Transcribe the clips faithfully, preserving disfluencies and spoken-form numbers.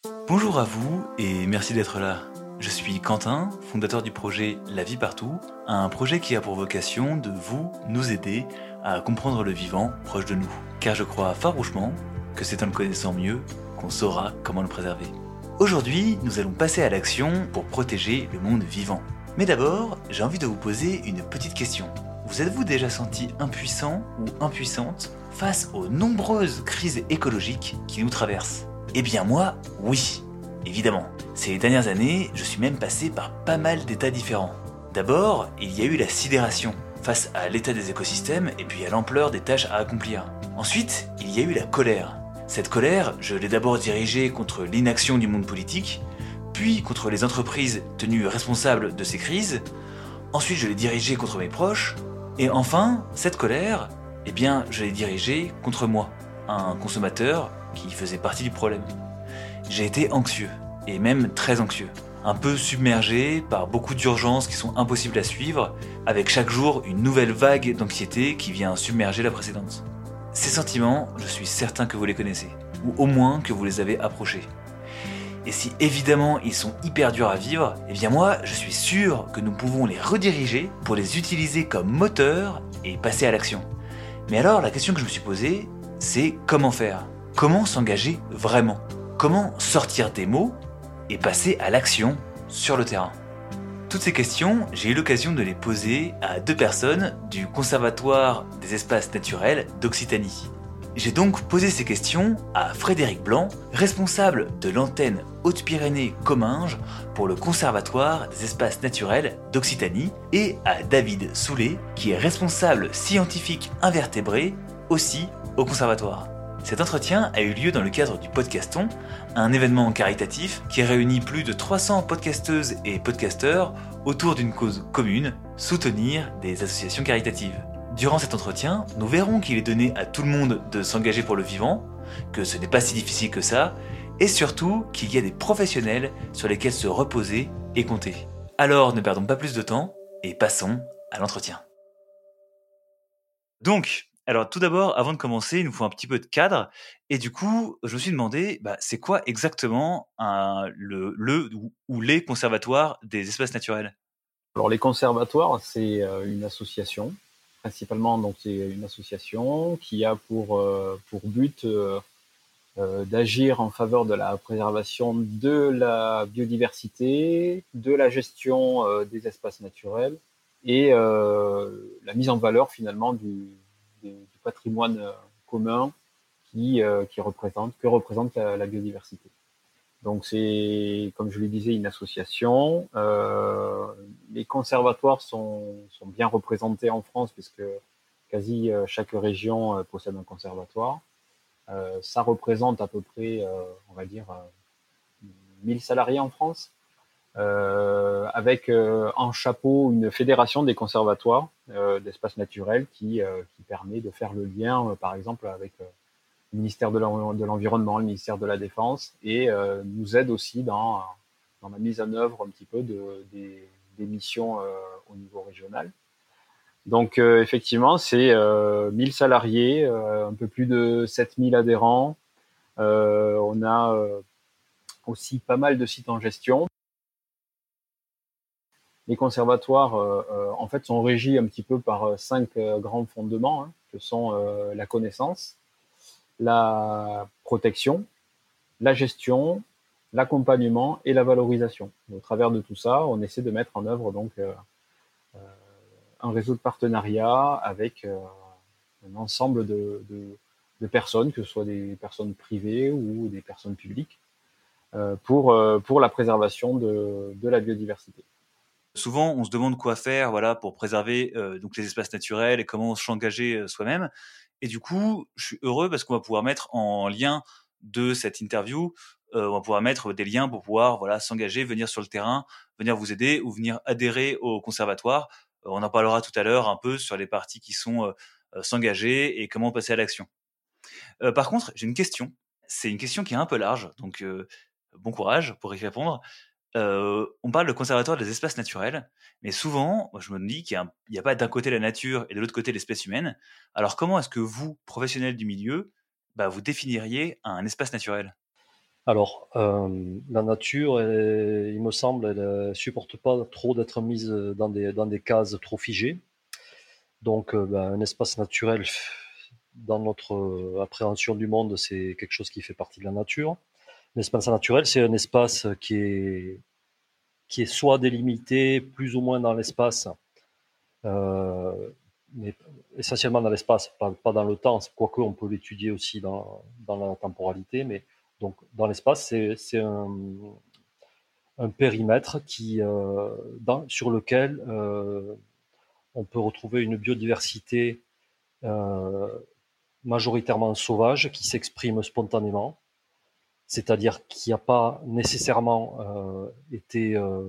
Bonjour à vous et merci d'être là. Je suis Quentin, fondateur du projet La Vie Partout, un projet qui a pour vocation de vous, nous aider à comprendre le vivant proche de nous. Car je crois farouchement que c'est en le connaissant mieux qu'on saura comment le préserver. Aujourd'hui, nous allons passer à l'action pour protéger le monde vivant. Mais d'abord, j'ai envie de vous poser une petite question. Vous êtes-vous déjà senti impuissant ou impuissante face aux nombreuses crises écologiques qui nous traversent ? Eh bien moi, oui, évidemment. Ces dernières années, je suis même passé par pas mal d'états différents. D'abord, il y a eu la sidération, face à l'état des écosystèmes et puis à l'ampleur des tâches à accomplir. Ensuite, il y a eu la colère. Cette colère, je l'ai d'abord dirigée contre l'inaction du monde politique, puis contre les entreprises tenues responsables de ces crises. Ensuite, je l'ai dirigée contre mes proches. Et enfin, cette colère, eh bien, je l'ai dirigée contre moi, un consommateur qui faisait partie du problème. J'ai été anxieux, et même très anxieux, un peu submergé par beaucoup d'urgences qui sont impossibles à suivre, avec chaque jour une nouvelle vague d'anxiété qui vient submerger la précédente. Ces sentiments, je suis certain que vous les connaissez, ou au moins que vous les avez approchés. Et si évidemment ils sont hyper durs à vivre, eh bien moi je suis sûr que nous pouvons les rediriger pour les utiliser comme moteur et passer à l'action. Mais alors la question que je me suis posée, c'est comment faire ? Comment s'engager vraiment ? Comment sortir des mots et passer à l'action sur le terrain ? Toutes ces questions, j'ai eu l'occasion de les poser à deux personnes du Conservatoire des espaces naturels d'Occitanie. J'ai donc posé ces questions à Frédéric Blanc, responsable de l'antenne Hautes-Pyrénées-Comminges pour le Conservatoire des espaces naturels d'Occitanie, et à David Soulet, qui est responsable scientifique invertébré aussi au Conservatoire. Cet entretien a eu lieu dans le cadre du Podcaston, un événement caritatif qui réunit plus de trois cents podcasteuses et podcasteurs autour d'une cause commune, soutenir des associations caritatives. Durant cet entretien, nous verrons qu'il est donné à tout le monde de s'engager pour le vivant, que ce n'est pas si difficile que ça, et surtout qu'il y a des professionnels sur lesquels se reposer et compter. Alors ne perdons pas plus de temps et passons à l'entretien. Donc, alors tout d'abord, avant de commencer, il nous faut un petit peu de cadre, et du coup, je me suis demandé, bah, c'est quoi exactement un, le, le ou, ou les conservatoires des espaces naturels ? Alors les conservatoires, c'est euh, une association, principalement donc c'est une association qui a pour euh, pour but euh, euh, d'agir en faveur de la préservation de la biodiversité, de la gestion euh, des espaces naturels et euh, la mise en valeur finalement du, du, du patrimoine euh, commun qui euh, qui représente que représente la, la biodiversité. Donc c'est, comme je le disais, une association. Euh, les conservatoires sont, sont bien représentés en France puisque quasi euh, chaque région euh, possède un conservatoire. Euh, ça représente à peu près, euh, on va dire, euh, mille salariés en France, euh, avec euh, en chapeau une fédération des conservatoires euh, d'espaces naturels qui, euh, qui permet de faire le lien, euh, par exemple, avec euh, le ministère de l'Environnement, le ministère de la Défense, et euh, nous aide aussi dans, dans la mise en œuvre un petit peu de, des, des missions euh, au niveau régional. Donc euh, effectivement, c'est euh, mille salariés, euh, un peu plus de sept mille adhérents. Euh, on a euh, aussi pas mal de sites en gestion. Les conservatoires, euh, euh, en fait, sont régis un petit peu par cinq euh, grands fondements, hein, que sont euh, la connaissance, la protection, la gestion, l'accompagnement et la valorisation. Et au travers de tout ça, on essaie de mettre en œuvre donc euh, euh, un réseau de partenariats avec euh, un ensemble de, de, de personnes, que ce soit des personnes privées ou des personnes publiques, euh, pour, euh, pour la préservation de, de la biodiversité. Souvent, on se demande quoi faire, voilà, pour préserver euh, donc les espaces naturels et comment s'engager euh, soi-même. Et du coup, je suis heureux parce qu'on va pouvoir mettre en lien de cette interview, euh, on va pouvoir mettre des liens pour pouvoir, voilà, s'engager, venir sur le terrain, venir vous aider ou venir adhérer au conservatoire. Euh, on en parlera tout à l'heure un peu sur les parties qui sont euh, euh, s'engager et comment passer à l'action. Euh, par contre, j'ai une question. C'est une question qui est un peu large, donc euh, bon courage pour y répondre. Euh, on parle de conservatoire des espaces naturels, mais souvent, moi, je me dis qu'il n'y a, a pas d'un côté la nature et de l'autre côté l'espèce humaine. Alors comment est-ce que vous, professionnels du milieu, bah, vous définiriez un espace naturel ? Alors, euh, la nature, elle, il me semble, elle ne supporte pas trop d'être mise dans des, dans des cases trop figées. Donc, euh, ben, un espace naturel, dans notre euh, appréhension du monde, c'est quelque chose qui fait partie de la nature. L'espace naturel, c'est un espace qui est, qui est soit délimité plus ou moins dans l'espace, euh, mais essentiellement dans l'espace, pas, pas dans le temps, quoique on peut l'étudier aussi dans, dans la temporalité, mais donc dans l'espace, c'est, c'est un, un périmètre qui, euh, dans, sur lequel euh, on peut retrouver une biodiversité euh, majoritairement sauvage qui s'exprime spontanément, c'est-à-dire qui n'a pas nécessairement euh, été, euh,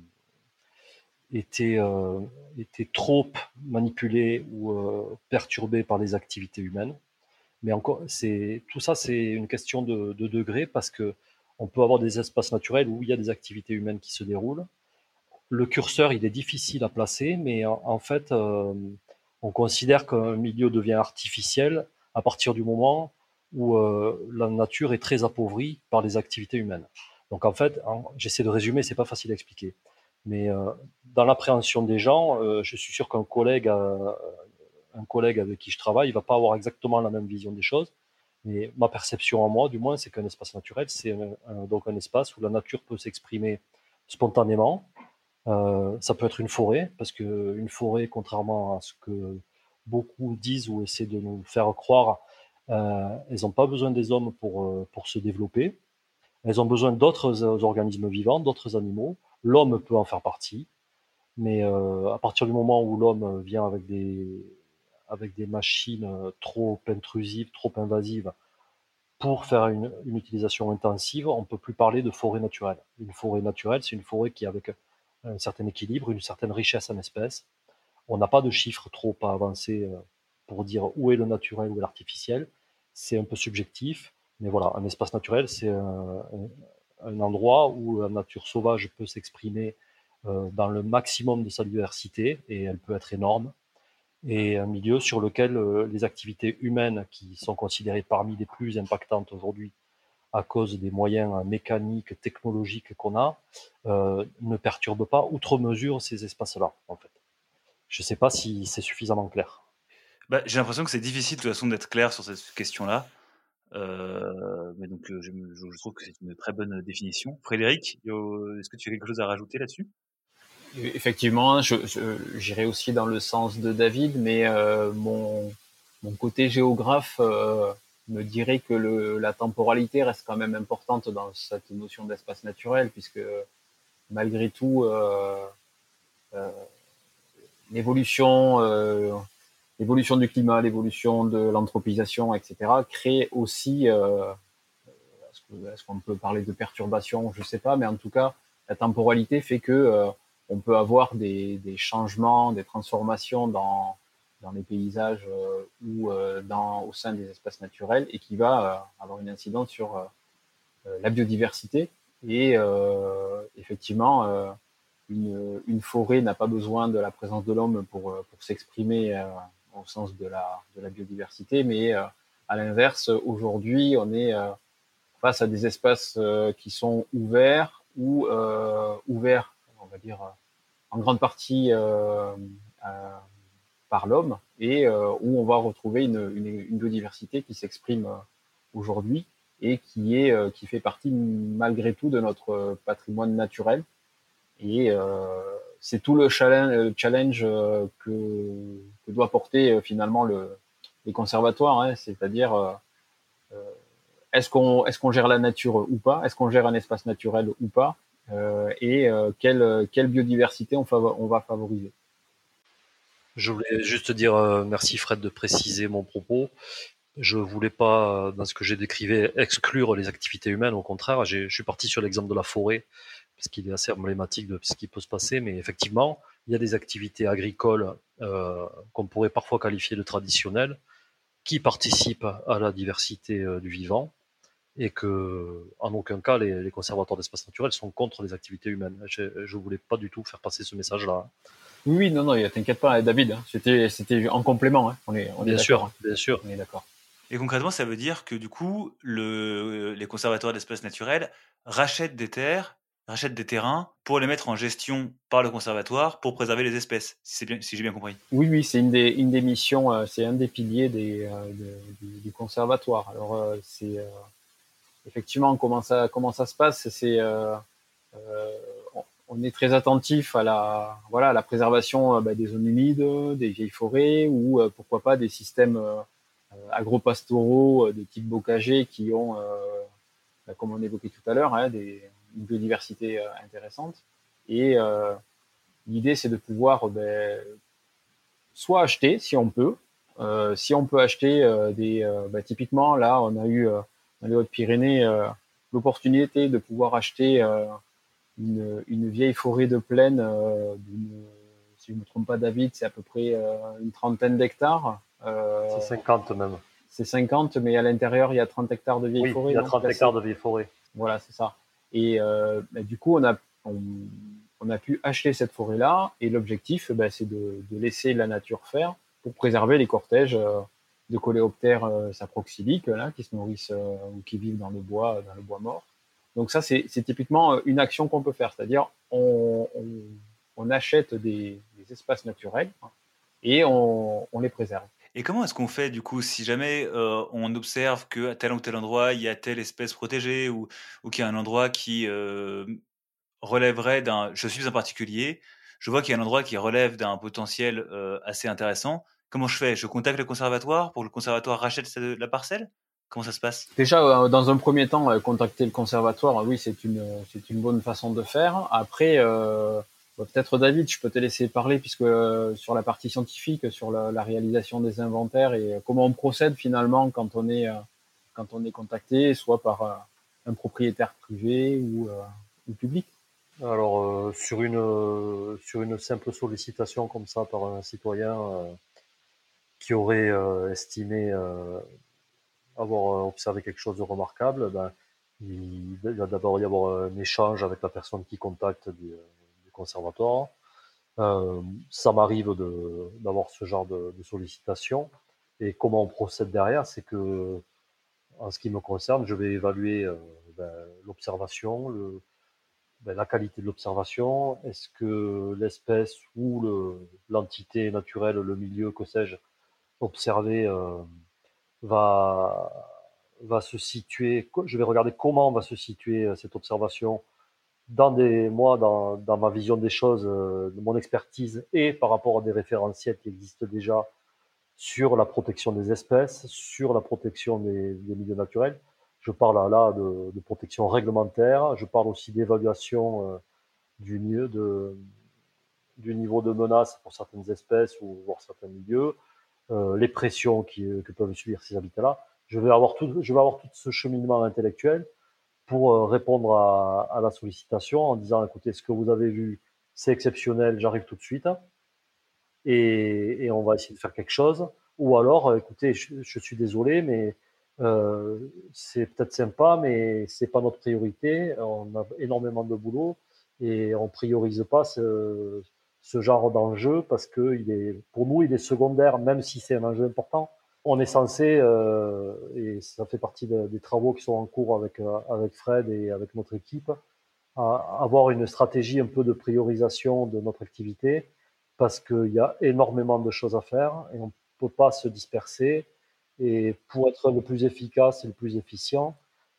été, euh, été trop manipulé ou euh, perturbé par les activités humaines. Mais encore, c'est, tout ça, c'est une question de, de degré parce que on peut avoir des espaces naturels où il y a des activités humaines qui se déroulent. Le curseur, il est difficile à placer, mais en, en fait, euh, on considère qu'un milieu devient artificiel à partir du moment où euh, la nature est très appauvrie par les activités humaines. Donc en fait, en, j'essaie de résumer, c'est pas facile à expliquer. Mais euh, dans l'appréhension des gens, euh, je suis sûr qu'un collègue, euh, un collègue avec qui je travaille, il va pas avoir exactement la même vision des choses. Mais ma perception à moi, du moins, c'est qu'un espace naturel, c'est un, un, donc un espace où la nature peut s'exprimer spontanément. Euh, ça peut être une forêt, parce que une forêt, contrairement à ce que beaucoup disent ou essaient de nous faire croire, euh, elles n'ont pas besoin des hommes pour, euh, pour se développer. Elles ont besoin d'autres organismes vivants, d'autres animaux. L'homme peut en faire partie, mais euh, à partir du moment où l'homme vient avec des, avec des machines trop intrusives, trop invasives, pour faire une, une utilisation intensive, on ne peut plus parler de forêt naturelle. Une forêt naturelle, c'est une forêt qui, avec un certain équilibre, une certaine richesse en espèces. On n'a pas de chiffres trop pas avancés pour dire où est le naturel, où est l'artificiel. C'est un peu subjectif, mais voilà, un espace naturel, c'est un, un endroit où la nature sauvage peut s'exprimer euh, dans le maximum de sa diversité, et elle peut être énorme, et un milieu sur lequel euh, les activités humaines, qui sont considérées parmi les plus impactantes aujourd'hui à cause des moyens mécaniques, technologiques qu'on a, euh, ne perturbent pas outre mesure ces espaces-là, en fait. Je ne sais pas si c'est suffisamment clair. Bah, j'ai l'impression que c'est difficile de toute façon d'être clair sur cette question-là. Euh, mais donc, euh, je, je, trouve que c'est une très bonne définition. Frédéric, est-ce que tu as quelque chose à rajouter là-dessus? Effectivement, je, je, j'irai aussi dans le sens de David, mais euh, mon, mon côté géographe euh, me dirait que le, la temporalité reste quand même importante dans cette notion d'espace naturel, puisque malgré tout, euh, euh, l'évolution, euh, l'évolution du climat, l'évolution de l'anthropisation, et cetera, crée aussi, euh, est-ce, que, est-ce qu'on peut parler de perturbation, je ne sais pas, mais en tout cas, la temporalité fait que euh, on peut avoir des, des changements, des transformations dans, dans les paysages euh, ou euh, dans, au sein des espaces naturels et qui va euh, avoir une incidence sur euh, la biodiversité. Et euh, effectivement, euh, une, une forêt n'a pas besoin de la présence de l'homme pour, pour s'exprimer euh, au sens de la, de la biodiversité, mais euh, à l'inverse, aujourd'hui, on est euh, face à des espaces euh, qui sont ouverts ou euh, ouverts, on va dire, en grande partie euh, euh, par l'homme et euh, où on va retrouver une, une, une biodiversité qui s'exprime euh, aujourd'hui et qui est euh, qui fait partie malgré tout de notre patrimoine naturel. Et euh, c'est tout le challenge, le challenge euh, que, que doit porter euh, finalement le, les conservatoires, hein, c'est-à-dire euh, est-ce qu'on est-ce qu'on gère la nature ou pas, est-ce qu'on gère un espace naturel ou pas, euh, et euh, quelle, quelle biodiversité on, fav- on va favoriser. Je voulais juste dire euh, merci Fred de préciser mon propos. Je voulais pas, dans ce que j'ai décrivé, exclure les activités humaines. Au contraire, j'ai, je suis parti sur l'exemple de la forêt, parce qu'il est assez emblématique de ce qui peut se passer. Mais effectivement, il y a des activités agricoles euh, qu'on pourrait parfois qualifier de traditionnelles, qui participent à la diversité euh, du vivant, et que, en aucun cas, les, les conservateurs d'espaces naturels sont contre les activités humaines. Je ne voulais pas du tout faire passer ce message-là. Oui, oui, non, non, t'inquiète pas, David. Hein, c'était, c'était en complément. Hein, on est, on est bien d'accord. sûr, Hein, bien sûr. on est d'accord. Et concrètement, ça veut dire que du coup, le, les conservatoires d'espaces naturels rachètent des terres, rachètent des terrains pour les mettre en gestion par le conservatoire pour préserver les espèces, si, c'est bien, si j'ai bien compris. Oui, oui, c'est une des, une des missions, euh, c'est un des piliers des, euh, de- du, du conservatoire. Alors, euh, c'est euh, effectivement comment ça, comment ça se passe. C'est euh, euh, on, on est très attentif à la, voilà, à la préservation euh, bah, des zones humides, des vieilles forêts ou euh, pourquoi pas des systèmes euh, agro-pastoraux euh, de type bocager qui ont, euh, bah, comme on évoquait tout à l'heure, hein, des, une biodiversité euh, intéressante. Et euh, l'idée, c'est de pouvoir ben, soit acheter, si on peut, euh, si on peut acheter euh, des, euh, bah, typiquement là, on a eu euh, dans les Hautes-Pyrénées euh, l'opportunité de pouvoir acheter euh, une, une vieille forêt de plaine, euh, d'une, si je ne me trompe pas, David, c'est à peu près euh, une trentaine d'hectares. Euh, C'est cinquante même. c'est cinquante, mais à l'intérieur, il y a trente hectares de vieille Oui, forêt. il y a Donc, trente hectares de vieille forêt. voilà, c'est ça. Et euh, bah, du coup, on a, on, on a pu acheter cette forêt-là, et l'objectif, bah, c'est de, de laisser la nature faire pour préserver les cortèges euh, de coléoptères euh, saproxyliques là, qui se nourrissent euh, ou qui vivent dans le bois, dans le bois mort. Donc ça, c'est, c'est typiquement une action qu'on peut faire, c'est-à-dire on, on, on achète des, des espaces naturels hein, et on, on les préserve. Et comment est-ce qu'on fait du coup si jamais euh, on observe qu'à tel ou tel endroit il y a telle espèce protégée ou, ou qu'il y a un endroit qui euh, relèverait d'un... Je suis un particulier, je vois qu'il y a un endroit qui relève d'un potentiel euh, assez intéressant. Comment je fais? Je contacte le conservatoire pour que le conservatoire rachète cette- la parcelle? Comment ça se passe? Déjà, euh, dans un premier temps, euh, contacter le conservatoire, oui, c'est une, c'est une bonne façon de faire. Après, euh, bah, peut-être David, je peux te laisser parler puisque euh, sur la partie scientifique, sur la, la réalisation des inventaires et euh, comment on procède finalement quand on est, euh, quand on est contacté, soit par euh, un propriétaire privé ou, euh, ou public. Alors, euh, sur, une, euh, sur une simple sollicitation comme ça par un citoyen euh, qui aurait euh, estimé euh, avoir observé quelque chose de remarquable, ben, il, il va d'abord y avoir un échange avec la personne qui contacte du, du conservatoire. Euh, ça m'arrive de, d'avoir ce genre de, de sollicitation. Et comment on procède derrière, c'est que, en ce qui me concerne, je vais évaluer euh, ben, l'observation, le, ben, la qualité de l'observation. Est-ce que l'espèce ou le, l'entité naturelle, le milieu, que sais-je, observé euh, va, va se situer, je vais regarder comment va se situer euh, cette observation dans des, moi, dans, dans ma vision des choses, euh, de mon expertise et par rapport à des référentiels qui existent déjà sur la protection des espèces, sur la protection des, des milieux naturels. Je parle là de, de protection réglementaire, je parle aussi d'évaluation euh, du, milieu de, du niveau de menace pour certaines espèces ou voire certains milieux, euh, les pressions qui, que peuvent subir ces habitats-là. Je vais avoir tout, je vais avoir tout ce cheminement intellectuel pour euh, répondre à, à la sollicitation en disant écoutez, ce que vous avez vu, c'est exceptionnel, j'arrive tout de suite et, et on va essayer de faire quelque chose. Ou alors, écoutez, je, je suis désolé, mais euh, c'est peut-être sympa, mais c'est pas notre priorité. On a énormément de boulot et on priorise pas ce, ce genre d'enjeu parce que il est, pour nous, il est secondaire, même si c'est un enjeu important. On est censé, euh, et ça fait partie de, des travaux qui sont en cours avec, euh, avec Fred et avec notre équipe, à avoir une stratégie un peu de priorisation de notre activité parce qu'il y a énormément de choses à faire et on ne peut pas se disperser. Et pour être le plus efficace et le plus efficient,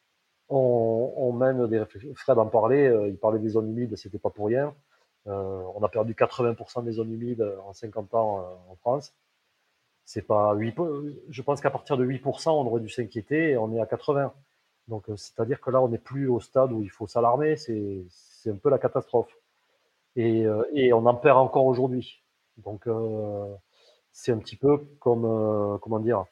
on, on mène des réflexions. Fred en parlait, euh, il parlait des zones humides, c'était pas pour rien. Euh, on a perdu quatre-vingts pour cent des zones humides en cinquante ans euh, en France. C'est pas huit, je pense qu'à partir de huit pour cent, on aurait dû s'inquiéter et on est à quatre-vingts. Donc, euh, c'est-à-dire que là, on n'est plus au stade où il faut s'alarmer, c'est, c'est un peu la catastrophe. Et, euh, et on en perd encore aujourd'hui. Donc, euh, c'est un petit peu comme, euh, comment dire,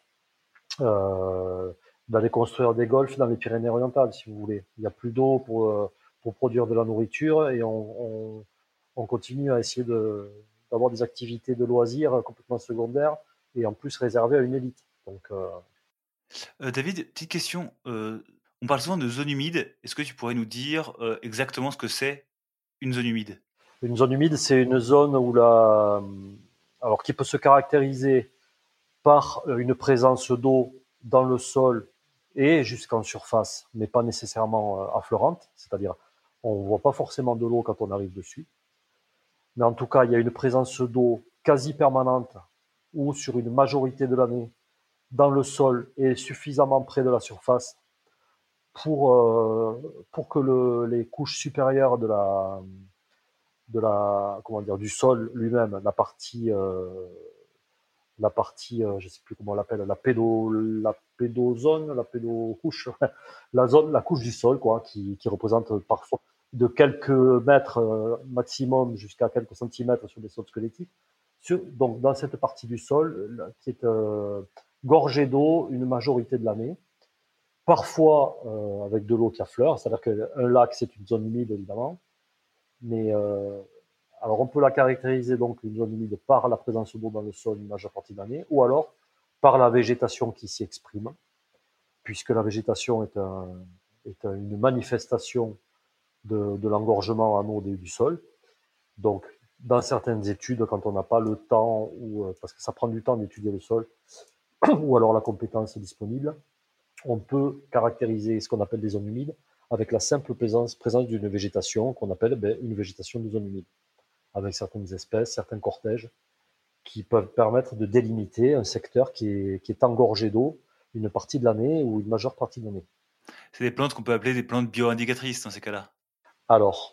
euh, d'aller construire des golfs dans les Pyrénées-Orientales, si vous voulez. Il n'y a plus d'eau pour, euh, pour produire de la nourriture et on, on, on continue à essayer de, d'avoir des activités de loisirs complètement secondaires et en plus réservées à une élite. Donc, euh, Euh, David, petite question. euh, on parle souvent de zone humide. Est-ce que tu pourrais nous dire euh, exactement ce que c'est une zone humide? une zone humide, c'est une zone où la, alors qui peut se caractériser par une présence d'eau dans le sol et jusqu'en surface, mais pas nécessairement euh, affleurante, c'est-à-dire on ne voit pas forcément de l'eau quand on arrive dessus. Mais en tout cas, il y a une présence d'eau quasi permanente ou sur une majorité de l'année dans le sol et suffisamment près de la surface pour, euh, pour que le, les couches supérieures de la, de la, comment dire, du sol lui-même, la partie, euh, la partie, euh, je ne sais plus comment on l'appelle, la pédo, la pédozone, la pédocouche, la zone, la couche du sol, quoi, qui, qui représente parfois de quelques mètres euh, maximum jusqu'à quelques centimètres sur des sols squelettiques. Sur, donc, dans cette partie du sol, qui est euh, gorgée d'eau une majorité de l'année, parfois euh, avec de l'eau qui affleure, c'est-à-dire qu'un lac, c'est une zone humide, évidemment, mais euh, alors on peut la caractériser donc une zone humide par la présence d'eau dans le sol une majeure partie de l'année, ou alors par la végétation qui s'y exprime, puisque la végétation est, un, est un, une manifestation de, de l'engorgement en eau du sol. Donc, dans certaines études, quand on n'a pas le temps, ou parce que ça prend du temps d'étudier le sol, ou alors la compétence est disponible, on peut caractériser ce qu'on appelle des zones humides avec la simple présence, présence d'une végétation qu'on appelle ben, une végétation de zone humide, avec certaines espèces, certains cortèges, qui peuvent permettre de délimiter un secteur qui est, qui est engorgé d'eau une partie de l'année ou une majeure partie de l'année. C'est des plantes qu'on peut appeler des plantes bioindicatrices dans ces cas-là. Alors,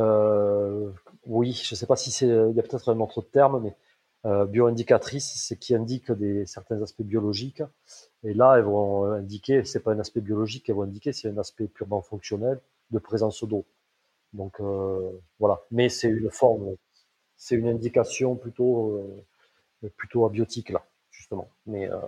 euh, oui, je ne sais pas si c'est, il y a peut-être un autre terme, mais euh, bioindicatrice, c'est qui indique des, certains aspects biologiques. Et là, elles vont indiquer, c'est pas un aspect biologique, elles vont indiquer, c'est un aspect purement fonctionnel de présence d'eau. Donc euh, voilà, mais c'est une forme, c'est une indication plutôt, euh, plutôt abiotique là, justement. Mais euh,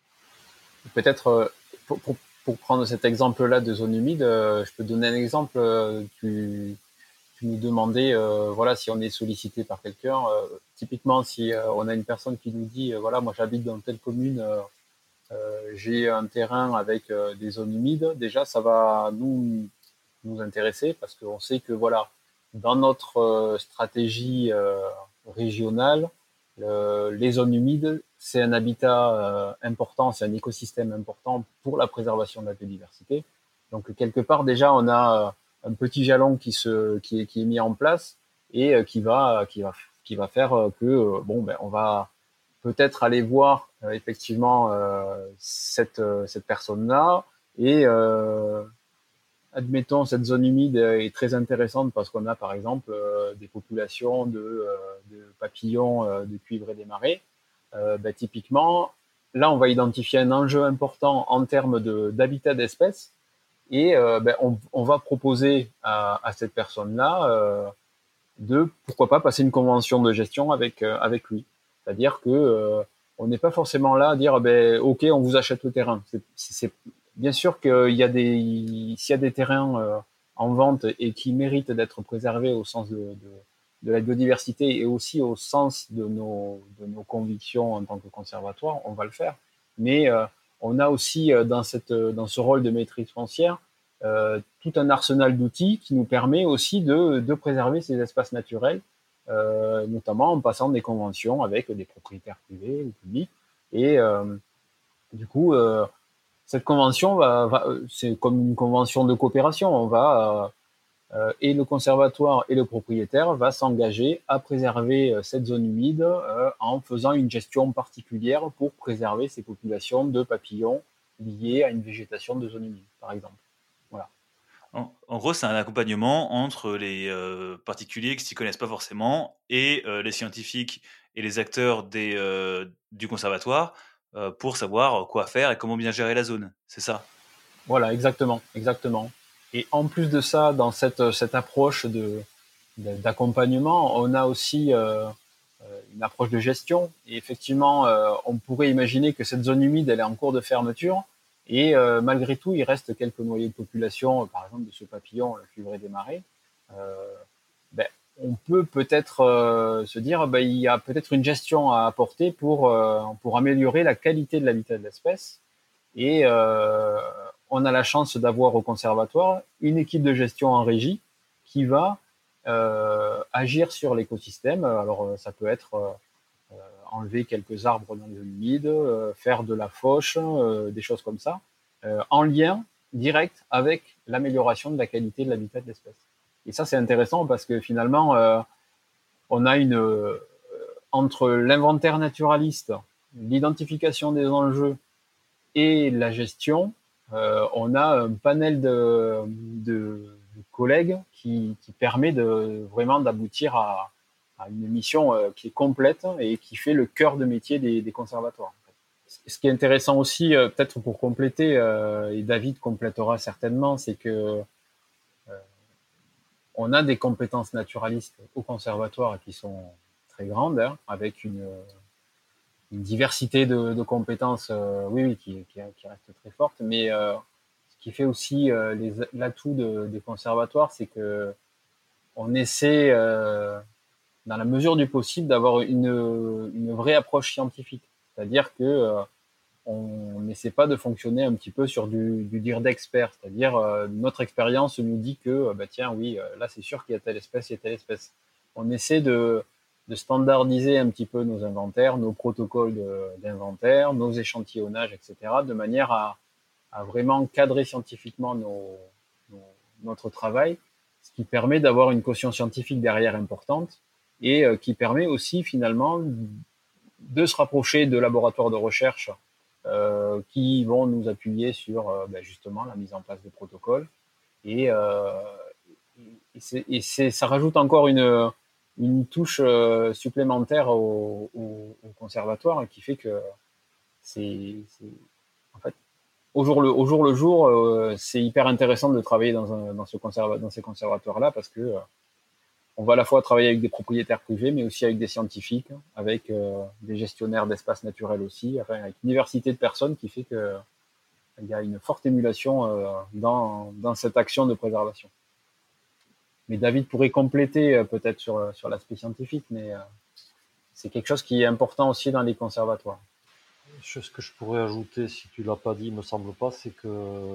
Peut-être, euh, pour, pour, pour prendre cet exemple-là de zone humide, euh, je peux donner un exemple. Euh, tu, tu nous demandais, euh, voilà, si on est sollicité par quelqu'un. Euh, typiquement, si euh, on a une personne qui nous dit, euh, voilà, moi j'habite dans telle commune, euh, euh, j'ai un terrain avec euh, des zones humides. Déjà, ça va nous nous intéresser parce qu'on sait que voilà, dans notre euh, stratégie euh, régionale, le, les zones humides, c'est un habitat euh, important, c'est un écosystème important pour la préservation de la biodiversité. Donc quelque part déjà, on a euh, un petit jalon qui se qui est, qui est mis en place et euh, qui va qui va qui va faire que euh, bon ben on va peut-être aller voir euh, effectivement euh, cette cette personne-là et euh, admettons, cette zone humide est très intéressante parce qu'on a par exemple euh, des populations de, euh, de papillons euh, de cuivre et des marais. Euh, ben, typiquement, là, on va identifier un enjeu important en termes de, d'habitat d'espèces et euh, ben, on, on va proposer à, à cette personne-là euh, de, pourquoi pas, passer une convention de gestion avec, euh, avec lui. C'est-à-dire que euh, on n'est pas forcément là à dire, ben, OK, on vous achète le terrain. C'est, c'est, bien sûr qu'il y a des, s'il y a des terrains euh, en vente et qui méritent d'être préservés au sens de, de, de la biodiversité et aussi au sens de nos, de nos convictions en tant que conservatoire, on va le faire. Mais euh, on a aussi euh, dans, cette, dans ce rôle de maîtrise foncière euh, tout un arsenal d'outils qui nous permet aussi de, de préserver ces espaces naturels, euh, notamment en passant des conventions avec des propriétaires privés ou publics. Et euh, du coup, euh, cette convention va, va, c'est comme une convention de coopération. On va euh, et le conservatoire et le propriétaire va s'engager à préserver euh, cette zone humide euh, en faisant une gestion particulière pour préserver ces populations de papillons liées à une végétation de zone humide, par exemple. Voilà. En, en gros, c'est un accompagnement entre les euh, particuliers qui s'y connaissent pas forcément et euh, les scientifiques et les acteurs des, euh, du conservatoire euh, pour savoir quoi faire et comment bien gérer la zone. C'est ça? Voilà, exactement, exactement. Et en plus de ça, dans cette, cette approche de, de d'accompagnement, on a aussi euh, une approche de gestion. Et effectivement, euh, on pourrait imaginer que cette zone humide, elle est en cours de fermeture. Et euh, malgré tout, il reste quelques noyés de population, par exemple de ce papillon, le cuivré des marais. Euh, ben, on peut peut-être euh, se dire, ben, il y a peut-être une gestion à apporter pour, euh, pour améliorer la qualité de l'habitat de l'espèce. Et euh, on a la chance d'avoir au conservatoire une équipe de gestion en régie qui va euh, agir sur l'écosystème. Alors, ça peut être euh, enlever quelques arbres dans les zones humides, euh, faire de la fauche, euh, des choses comme ça, euh, en lien direct avec l'amélioration de la qualité de l'habitat de l'espèce. Et ça, c'est intéressant parce que finalement, euh, on a une euh, entre l'inventaire naturaliste, l'identification des enjeux et la gestion, euh, on a un panel de, de, de collègues qui, qui permet de vraiment d'aboutir à, à une mission euh, qui est complète et qui fait le cœur de métier des, des conservatoires. Ce qui est intéressant aussi, euh, peut-être pour compléter, euh, et David complétera certainement, c'est que euh, on a des compétences naturalistes au conservatoire qui sont très grandes, hein, avec une, une diversité de, de compétences, euh, oui, oui, qui, qui, qui reste très forte. Mais euh, ce qui fait aussi euh, les, l'atout de, des conservatoires, c'est que on essaie, euh, dans la mesure du possible, d'avoir une, une vraie approche scientifique. C'est-à-dire que euh, on n'essaie pas de fonctionner un petit peu sur du, du dire d'expert. C'est-à-dire euh, notre expérience nous dit que, euh, bah tiens, oui, euh, là c'est sûr qu'il y a telle espèce, il y a telle espèce. On essaie de de standardiser un petit peu nos inventaires, nos protocoles de, d'inventaire, nos échantillonnages, et cetera, de manière à, à vraiment cadrer scientifiquement nos, nos, notre travail, ce qui permet d'avoir une caution scientifique derrière importante et euh, qui permet aussi finalement de se rapprocher de laboratoires de recherche euh, qui vont nous appuyer sur euh, ben justement la mise en place des protocoles. Et, euh, et, c'est, et c'est, ça rajoute encore une une touche euh, supplémentaire au, au, au conservatoire qui fait que c'est, c'est en fait au jour le au jour le jour euh, c'est hyper intéressant de travailler dans un dans ce conserva, dans ces conservatoires là parce que euh, on va à la fois travailler avec des propriétaires privés mais aussi avec des scientifiques, avec euh, des gestionnaires d'espaces naturels aussi, enfin avec une diversité de personnes qui fait que il y a une forte émulation euh, dans dans cette action de préservation. Mais David pourrait compléter euh, peut-être sur, sur l'aspect scientifique, mais euh, c'est quelque chose qui est important aussi dans les conservatoires. Ce que je pourrais ajouter, si tu l'as pas dit, me semble pas, c'est que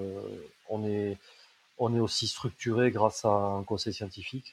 on est, on est aussi structuré grâce à un conseil scientifique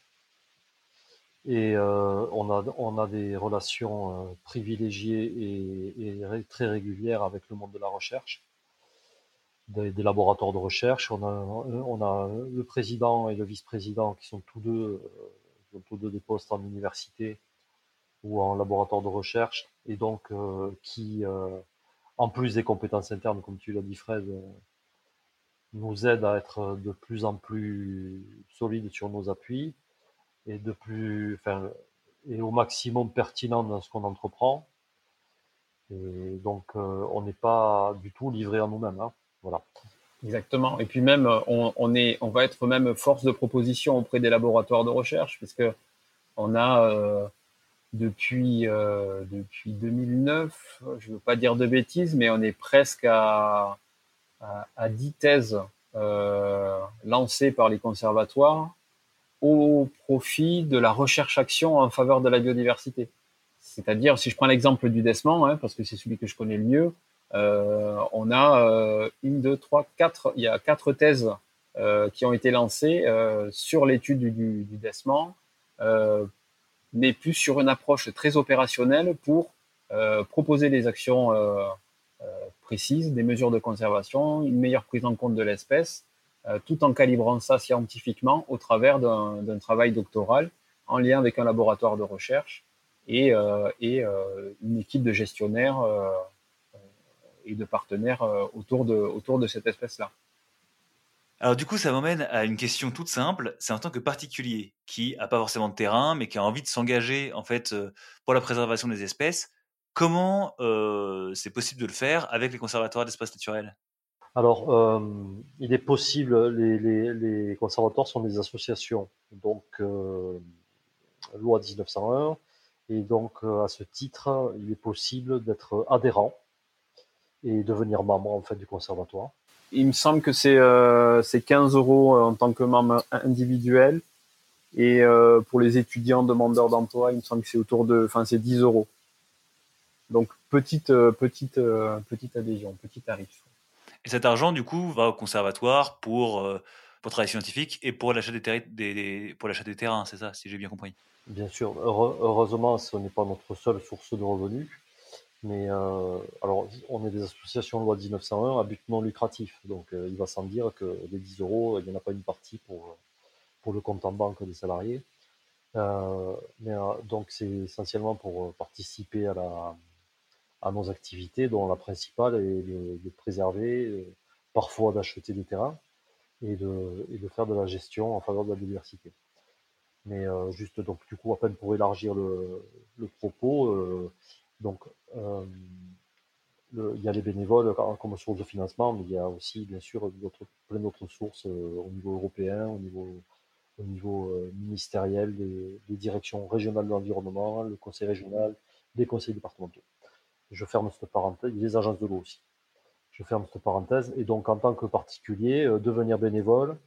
et euh, on a, on a des relations euh, privilégiées et, et très régulières avec le monde de la recherche, des, des laboratoires de recherche. On a, on a le président et le vice-président qui sont tous deux, euh, qui ont tous deux des postes en université ou en laboratoire de recherche, et donc euh, qui, euh, en plus des compétences internes, comme tu l'as dit Fred, euh, nous aident à être de plus en plus solides sur nos appuis et de plus, enfin, et au maximum pertinent dans ce qu'on entreprend. Et donc, euh, on n'est pas du tout livré à nous-mêmes, hein. Voilà. Exactement. Et puis même, on, on est, on va être même force de proposition auprès des laboratoires de recherche, puisque on a euh, depuis euh, depuis deux mille neuf, je veux pas dire de bêtises, mais on est presque à à, à dix thèses euh, lancées par les conservatoires au profit de la recherche-action en faveur de la biodiversité. C'est-à-dire, si je prends l'exemple du Desman, hein, parce que c'est celui que je connais le mieux, euh, on a euh, une, deux, trois, quatre, il y a quatre thèses euh, qui ont été lancées euh, sur l'étude du, du, du Desman, euh, mais plus sur une approche très opérationnelle pour euh, proposer des actions euh, euh, précises, des mesures de conservation, une meilleure prise en compte de l'espèce, euh, tout en calibrant ça scientifiquement au travers d'un, d'un travail doctoral en lien avec un laboratoire de recherche et, euh, et euh, une équipe de gestionnaires euh, et de partenaires euh, autour, de, autour de cette espèce-là. Alors du coup, ça m'emmène à une question toute simple. C'est en tant que particulier qui a pas forcément de terrain, mais qui a envie de s'engager en fait euh, pour la préservation des espèces. Comment euh, c'est possible de le faire avec les conservatoires d'espaces naturels? Alors, euh, il est possible, les, les, les conservatoires sont des associations, donc euh, loi dix-neuf cent un, et donc euh, à ce titre, il est possible d'être adhérent et devenir membre en fait du conservatoire. Il me semble que c'est, euh, c'est quinze euros en tant que membre individuel. Et euh, pour les étudiants demandeurs d'emploi, il me semble que c'est autour de, enfin c'est dix euros. Donc petite, euh, petite, euh, petite adhésion, petit tarif. Et cet argent, du coup, va au conservatoire pour, euh, pour travail scientifique et pour l'achat des, terri- des, des- pour l'achat des terrains, c'est ça, si j'ai bien compris. Bien sûr, heure- heureusement, ce n'est pas notre seule source de revenus. Mais euh, alors, on est des associations loi dix-neuf cent un à but non lucratif. Donc, euh, il va sans dire que les dix euros, il n'y en a pas une partie pour, pour le compte en banque des salariés. Euh, mais, euh, donc, c'est essentiellement pour participer à, la, à nos activités, dont la principale est de, de préserver, euh, parfois d'acheter des terrains et de, et de faire de la gestion en faveur de la biodiversité. Mais euh, juste, donc, du coup, à peine pour élargir le, le propos, euh, donc, euh, le- il y a les bénévoles comme source de financement, mais il y a aussi, bien sûr, d'autres, plein d'autres sources euh, au niveau européen, au niveau, au niveau euh, ministériel, des, des directions régionales de l'environnement, le conseil régional, des conseils départementaux. Je ferme cette parenthèse, les agences de l'eau aussi. Je ferme cette parenthèse. Et donc, en tant que particulier, euh, devenir bénévole,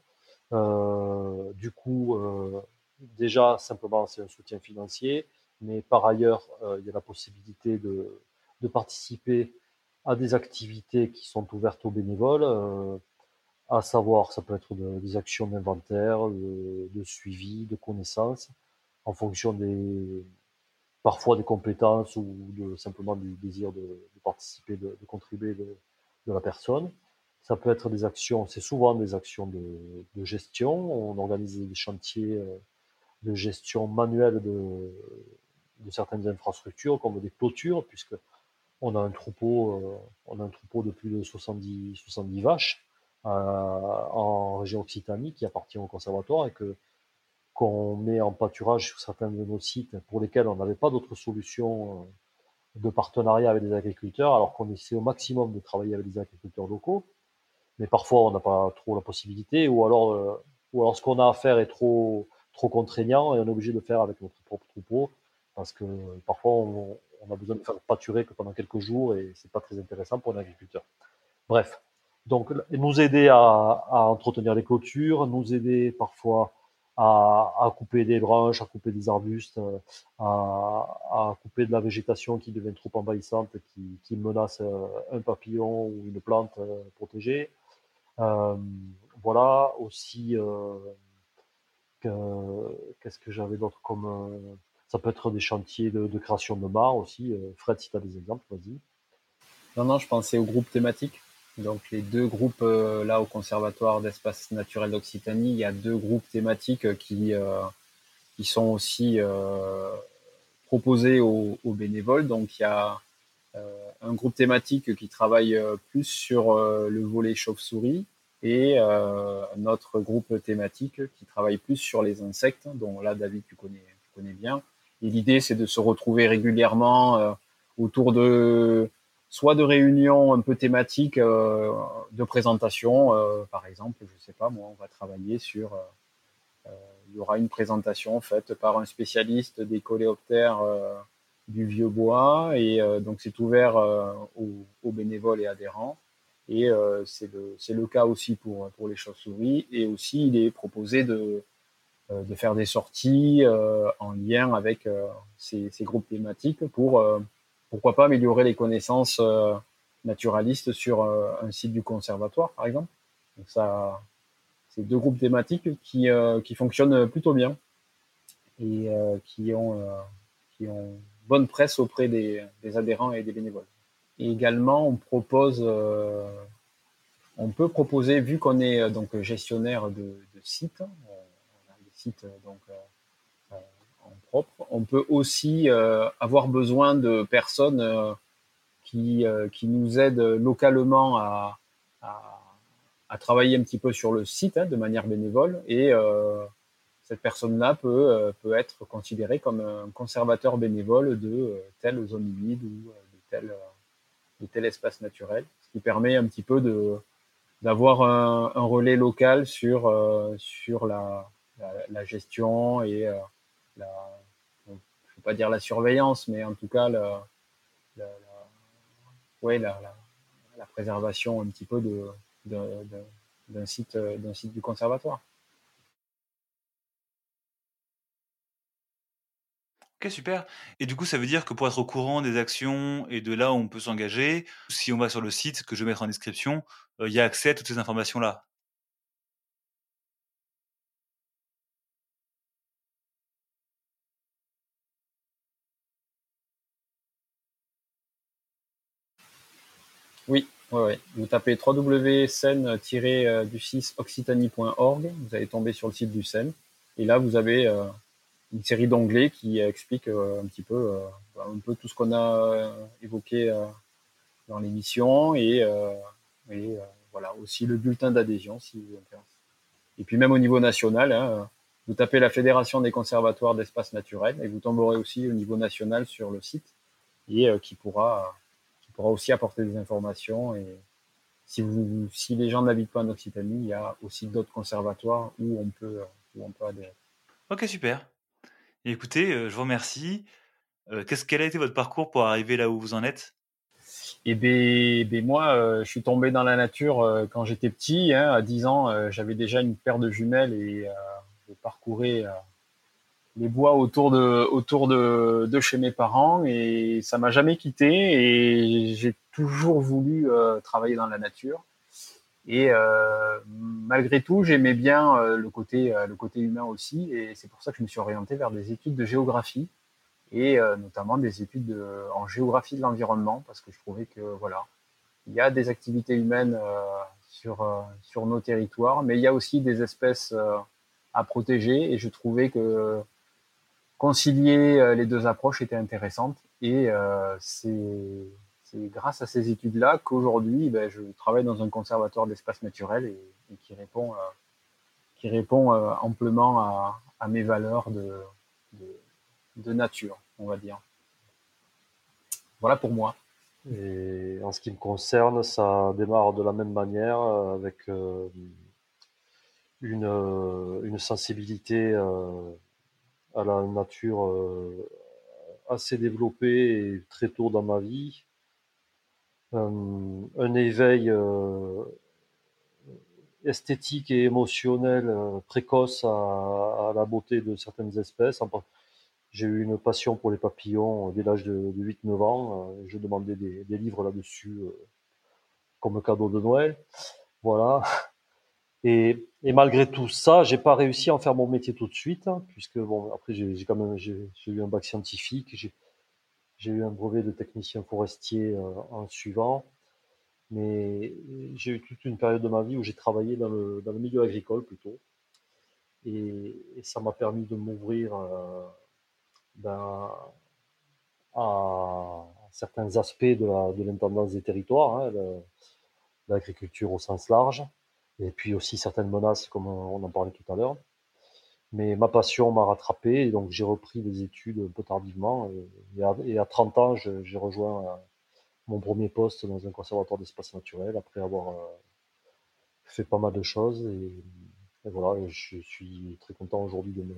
euh, du coup, euh, déjà, simplement, c'est un soutien financier, mais par ailleurs, euh, il y a la possibilité de, de participer à des activités qui sont ouvertes aux bénévoles, euh, à savoir, ça peut être de- des actions d'inventaire, de, de suivi, de connaissances, en fonction des, parfois des compétences ou de, simplement du désir de, de participer, de, de contribuer de, de la personne. Ça peut être des actions, c'est souvent des actions de, de gestion. On organise des chantiers euh, de gestion manuelle de, de certaines infrastructures, comme des clôtures, puisque on a un troupeau, euh, on a un troupeau de plus de soixante-dix, soixante-dix vaches euh, en région Occitanie qui appartient au conservatoire et que qu'on met en pâturage sur certains de nos sites pour lesquels on n'avait pas d'autre solution euh, de partenariat avec des agriculteurs, alors qu'on essaie au maximum de travailler avec des agriculteurs locaux, mais parfois on n'a pas trop la possibilité, ou alors, euh, ou alors ce qu'on a à faire est trop, trop contraignant et on est obligé de faire avec notre propre troupeau, parce que parfois on, on a besoin de faire pâturer que pendant quelques jours et c'est pas très intéressant pour un agriculteur. Bref, donc nous aider à, à entretenir les clôtures, nous aider parfois à, à couper des branches, à couper des arbustes, à, à couper de la végétation qui devient trop envahissante, qui, qui menace un papillon ou une plante protégée. Euh, voilà, aussi, euh, que- qu'est-ce que j'avais d'autre comme... euh, ça peut être des chantiers de, de création de mares aussi. Euh, Fred, si tu as des exemples, vas-y. Non, non, je pensais aux groupes thématiques. Donc les deux groupes euh, là au Conservatoire d'espaces naturels d'Occitanie, il y a deux groupes thématiques euh, qui, euh, qui sont aussi euh, proposés aux, aux bénévoles. Donc il y a euh, un groupe thématique qui travaille euh, plus sur euh, le volet chauve-souris et euh, notre groupe thématique qui travaille plus sur les insectes, dont là, David, tu connais, tu connais bien. Et l'idée, c'est de se retrouver régulièrement euh, autour de soit de réunions un peu thématiques, euh, de présentation, euh, par exemple, je sais pas, moi, on va travailler sur, euh, il y aura une présentation faite par un spécialiste des coléoptères euh, du vieux bois, et euh, donc c'est ouvert euh, aux, aux, bénévoles et adhérents. Et euh, c'est le, le cas aussi pour, pour les chauves-souris. Et aussi, il est proposé de, euh, de faire des sorties euh, en lien avec euh, ces, ces, groupes thématiques pour, euh, pourquoi pas, améliorer les connaissances euh, naturalistes sur euh, un site du conservatoire, par exemple. Donc ça, c'est deux groupes thématiques qui, euh, qui fonctionnent plutôt bien et euh, qui, ont, euh, qui ont bonne presse auprès des, des adhérents et des bénévoles. Et également, on propose, euh, on peut proposer, vu qu'on est euh, donc gestionnaire de, de sites, on a des sites donc euh, en propre, on peut aussi euh, avoir besoin de personnes euh, qui, euh, qui nous aident localement à, à, à travailler un petit peu sur le site hein, de manière bénévole et euh, cette personne-là peut, euh, peut être considérée comme un conservateur bénévole de euh, telle zone humide ou euh, de, tel, euh, de tel espace naturel, ce qui permet un petit peu de, d'avoir un, un relais local sur, euh, sur la, la, la gestion et euh, la, je ne veux pas dire la surveillance, mais en tout cas la, la, la ouais, la, la, la préservation un petit peu de, de, de, d'un site, d'un site du conservatoire. Ok, super. Et du coup, ça veut dire que pour être au courant des actions et de là où on peut s'engager, si on va sur le site que je vais mettre en description, euh, il y a accès à toutes ces informations-là. Oui, ouais, ouais. Vous tapez w w w point sen tiret du six occitanie point org, vous allez tomber sur le site du S E N. Et là, vous avez euh, une série d'onglets qui euh, expliquent euh, un petit peu, euh, un peu tout ce qu'on a euh, évoqué euh, dans l'émission et, euh, et euh, voilà, aussi le bulletin d'adhésion si vous intéresse. Et puis même au niveau national, hein, vous tapez la Fédération des conservatoires d'espaces naturels et vous tomberez aussi au niveau national sur le site et euh, qui pourra qui pourra aussi apporter des informations. Et si vous si les gens n'habitent pas en Occitanie, il y a aussi d'autres conservatoires où on peut où on peut adhérer. Ok, super. Et écoutez, euh, je vous remercie. Euh, qu'est-ce, quel a été votre parcours pour arriver là où vous en êtes? Et ben, ben moi, euh, je suis tombé dans la nature euh, quand j'étais petit. Hein, à dix ans, euh, j'avais déjà une paire de jumelles et euh, je parcourais euh, les bois autour de autour de, de chez mes parents et ça m'a jamais quitté et j'ai toujours voulu euh, travailler dans la nature. Et euh, malgré tout, j'aimais bien euh, le côté euh, le côté humain aussi et c'est pour ça que je me suis orienté vers des études de géographie et euh, notamment des études de, en géographie de l'environnement parce que je trouvais que voilà, il y a des activités humaines euh, sur euh, sur nos territoires, mais il y a aussi des espèces euh, à protéger et je trouvais que concilier euh, les deux approches était intéressante et euh, c'est c'est grâce à ces études-là qu'aujourd'hui ben, je travaille dans un conservatoire d'espaces naturels et, et qui répond euh, qui répond euh, amplement à, à mes valeurs de, de de nature, on va dire. Voilà pour moi. Et en ce qui me concerne, ça démarre de la même manière, euh, avec euh, une, euh, une sensibilité euh, à la nature euh, assez développée et très tôt dans ma vie. Euh, un éveil euh, esthétique et émotionnel euh, précoce à, à la beauté de certaines espèces. J'ai eu une passion pour les papillons dès l'âge de, de huit neuf ans. Je demandais des, des livres là-dessus euh, comme cadeau de Noël. Voilà. Et, et malgré tout ça, j'ai pas réussi à en faire mon métier tout de suite, hein, puisque bon, après j'ai, j'ai quand même j'ai, j'ai eu un bac scientifique, j'ai, j'ai eu un brevet de technicien forestier euh, en suivant, mais j'ai eu toute une période de ma vie où j'ai travaillé dans le, dans le milieu agricole plutôt, et, et ça m'a permis de m'ouvrir euh, ben, à certains aspects de, la, de l'intendance des territoires, hein, de, l'agriculture au sens large, et puis aussi certaines menaces, comme on en parlait tout à l'heure. Mais ma passion m'a rattrapé, et donc j'ai repris les études un peu tardivement. Et à, et à trente ans, je, j'ai rejoint euh, mon premier poste dans un conservatoire d'espaces naturels, après avoir euh, fait pas mal de choses. Et, et voilà, je suis très content aujourd'hui de, me,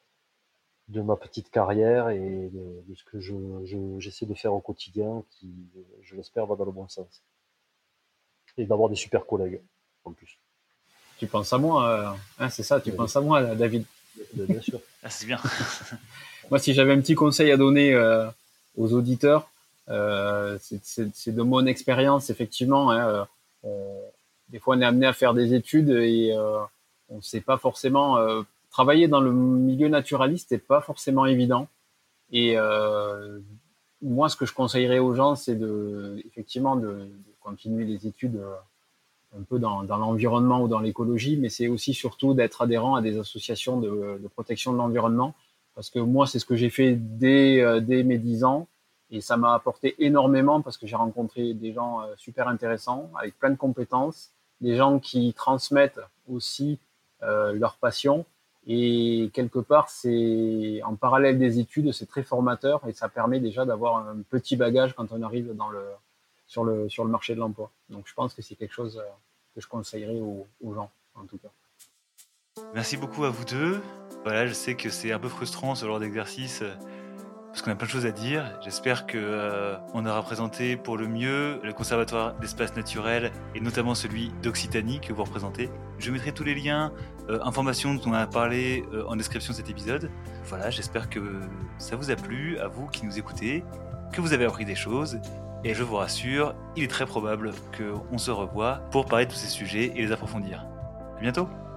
de ma petite carrière et de, de ce que je, je, j'essaie de faire au quotidien, qui, je l'espère, va dans le bon sens. Et d'avoir des super collègues, en plus. Tu penses à moi, hein, c'est ça, tu oui. penses à moi, David. Bien sûr. Ah, c'est bien. Moi, si j'avais un petit conseil à donner euh, aux auditeurs, euh, c'est, c'est, c'est de mon expérience, effectivement. Hein, euh, des fois, on est amené à faire des études et euh, on ne sait pas forcément... Euh, travailler dans le milieu naturaliste n'est pas forcément évident. Et euh, moi, ce que je conseillerais aux gens, c'est de, effectivement de, de continuer les études euh, un peu dans, dans l'environnement ou dans l'écologie, mais c'est aussi surtout d'être adhérent à des associations de, de protection de l'environnement. Parce que moi, c'est ce que j'ai fait dès, euh, dès mes dix ans. Et ça m'a apporté énormément parce que j'ai rencontré des gens euh, super intéressants, avec plein de compétences, des gens qui transmettent aussi euh, leur passion. Et quelque part, c'est en parallèle des études, c'est très formateur et ça permet déjà d'avoir un petit bagage quand on arrive dans le, sur, le, sur le marché de l'emploi. Donc je pense que c'est quelque chose que je conseillerais aux, aux gens, en tout cas. Merci beaucoup à vous deux. Voilà, je sais que c'est un peu frustrant ce genre d'exercice parce qu'on a plein de choses à dire. J'espère qu'on euh, aura présenté pour le mieux le Conservatoire d'espaces naturels et notamment celui d'Occitanie que vous représentez. Je mettrai tous les liens, euh, informations dont on a parlé euh, en description de cet épisode. Voilà, j'espère que ça vous a plu, à vous qui nous écoutez, que vous avez appris des choses. Et je vous rassure, il est très probable qu'on se revoie pour parler de tous ces sujets et les approfondir. À bientôt!